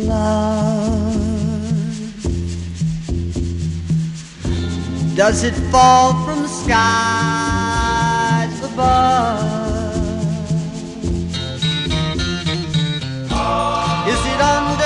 love? Does it fall from the skies above? Is it under